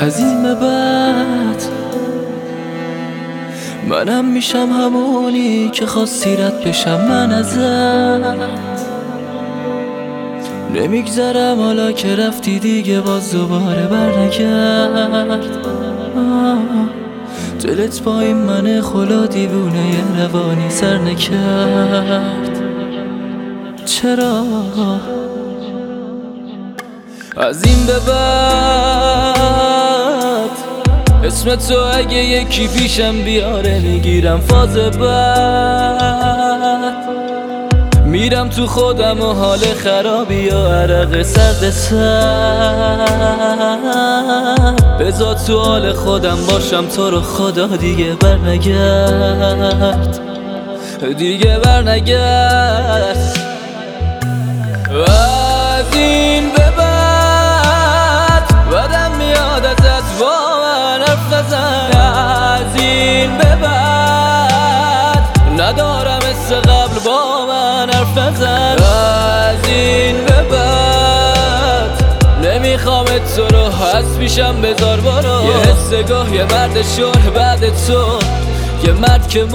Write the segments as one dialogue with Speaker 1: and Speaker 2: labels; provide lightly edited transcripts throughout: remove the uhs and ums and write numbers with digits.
Speaker 1: از این به بعد منم میشم همونی که خواستی رد بشم من ازت. نمیگذرم حالا که رفتی دیگه باز دوباره برنگرد. دلت با این من خلا دیوونه روانی سر نکرد. چرا از این به بعد اسم تو اگه یکی پیشم بیاره میگیرم فاز بعد. میرم تو خودم و حال خرابی و عرق سرد سر. بذار تو حال خودم باشم تو رو خدا دیگه برنگرد. دیگه برنگرد. از این به بعد بدم میاد ازت با من حرف نزن. از این به بعد ندارم مثل قبل با من حرف نزن. از این به بعد نمیخوام تو رو هست پیشم بذار برو. یه حس گاه یه مرد شور بعد تو یه مرد که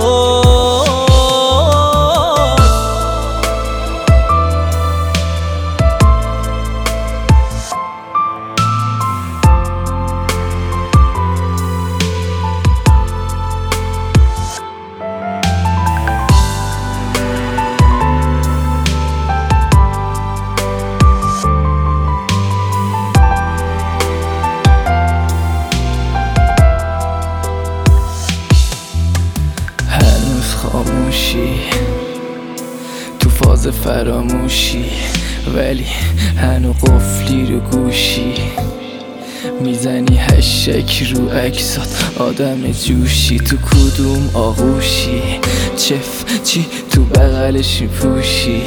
Speaker 1: خاموشی تو فاز فراموشی، ولی هنو قفلی رو گوشی میزنی هشک رو عکسات. آدم جوشی تو کدوم آغوشی، چف چی تو بغلش میپوشی.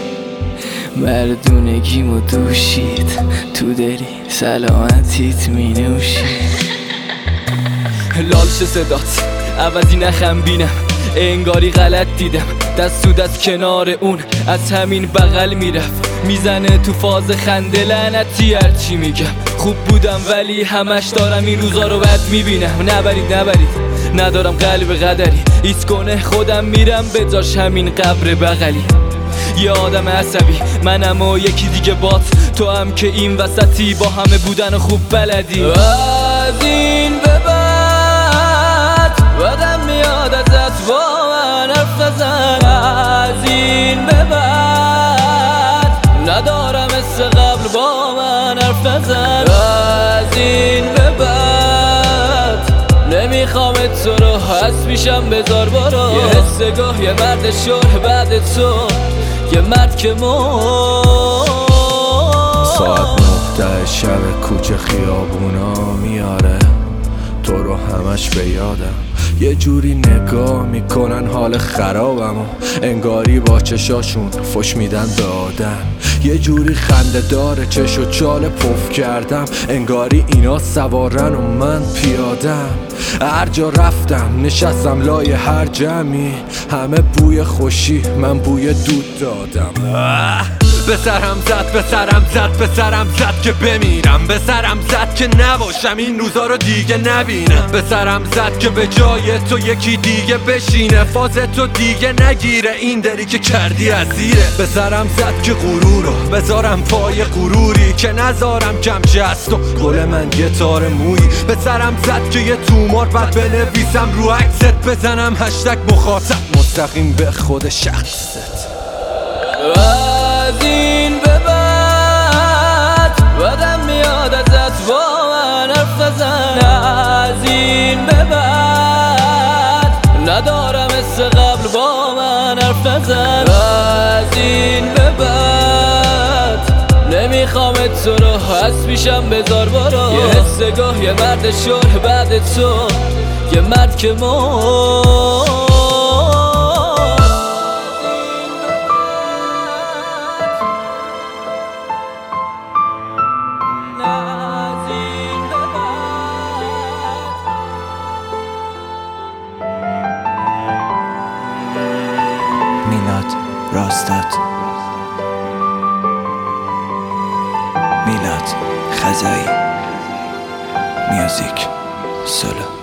Speaker 1: مردونگیمو دوشید تو دلی سلامتیت مینوشی. لالش صدات عوضی نخم بینم، انگاری غلط دیدم. دست تو دست کنار اون از همین بغل میرفت. میزنه تو فاز خنده لعنتی هرچی میگم. خوب بودم ولی همش دارم این روزا رو بد میبینم. نبرید ندارم قلب قدری. ایست کنه خودم میرم به جاش همین قبر بغلی. یه آدم عصبی منم و یکی دیگه بات. تو هم که این وسطی با همه بودن خوب بلدی. از این به بعد بدم میاد ازت با من حرف نزن. از این به بعد ندارم مثل قبل با من حرف نزن. از این به بعد نمیخوام تو رو هست پیشم بذار برو. یه حس گاه یه مرد شور بعد تو یه مرد که
Speaker 2: ساعت 9 شب کوچه خیابونا میاره تو رو همش به یادم. یه جوری نگاه میکنن حال خرابمو، انگاری با چشاشون فش میدن به آدم. یه جوری خنده داره چش و چال پف کردم، انگاری اینا سوارن و من پیادم. هر جا رفتم نشستم لای هر جمعی، همه بوی خوشی من بوی دود دادم. به سرم زد که بمیرم. به سرم زد که نباشم این روزا رو دیگه نبینم. به سرم زد که به جای تو یکی دیگه بشینه، فاز تو دیگه نگیره این دری که کردی اسیره. به سرم زد که غرور رو بذارم پای غروری، که نذارم کم جست و گل من گتار مویی. به سرم زد که یه تومار بعد بنویسم رو عکست، بزنم هشتگ مخاطب مستقیم به خود شخصت.
Speaker 1: از این به بعد بدم میاد ازت با من حرف نزن. از این به بعد ندارم مثل قبل با من حرف نزن. از این به بعد نمیخوام تو رو هست پیشم بذار برو. یه حس گاه یه مرد شور بعد تو یه مرد که
Speaker 3: میلاد راستاد، میلاد خزایی. میوزیک سولو.